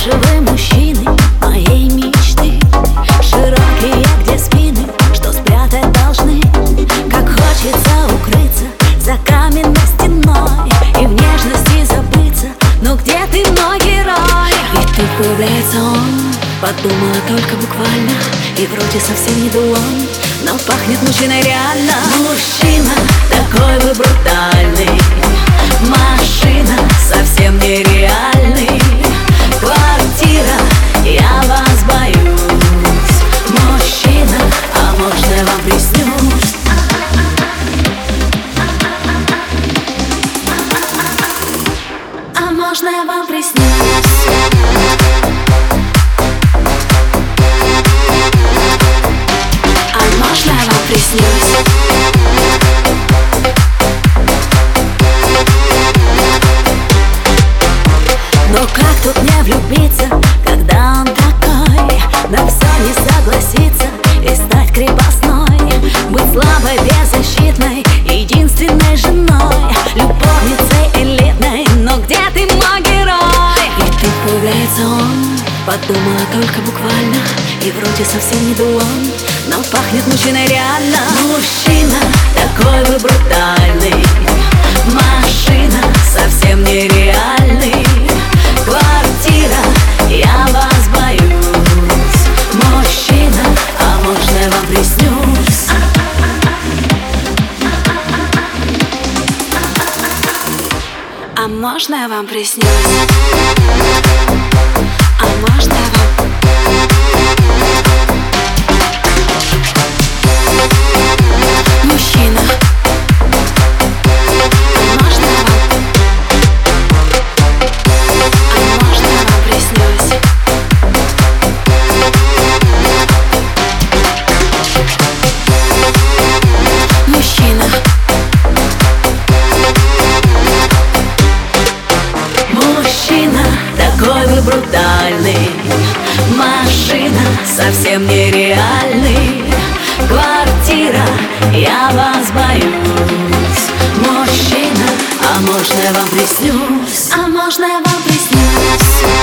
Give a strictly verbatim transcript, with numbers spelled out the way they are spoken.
же вы мужчины моей мечты, широкие, где спины, что спрятать должны. Как хочется укрыться за каменной стеной и в нежности забыться. Но где ты, мой герой? Ведь тут появляется он, подумала только буквально, и вроде совсем не дулон, но пахнет мужчиной реально. Мужчина, такой вы брутальный, машина, совсем нереальный. Квартира, я вас боюсь. Мужчина, а можно я вам приснюсь? А можно я вам приснюсь? Можно я вам приснюсь? Но как тут не влюбиться, когда он такой? На все не согласиться и стать крепостной, быть слабой, беззащитной, единственной женой, любовницей элитной. Но где ты, мой герой? И тут появляется он, подумала только буквально, и вроде совсем не дулон, но пахнет мужчиной реально. Мужчина, такой вы брутальный, машина, совсем нереальный. Квартира, я вас боюсь. Мужчина, а можно я вам приснюсь? А можно я вам приснюсь? А можно я вам? Мужчина, а можно я вам? А можно я вам приснюсь? Мужчина. Мужчина, такой вы брутальный, машина, совсем нереальный. Квартира, я вас боюсь. Мужчина, а можно я вам приснюсь? А можно я вам приснюсь?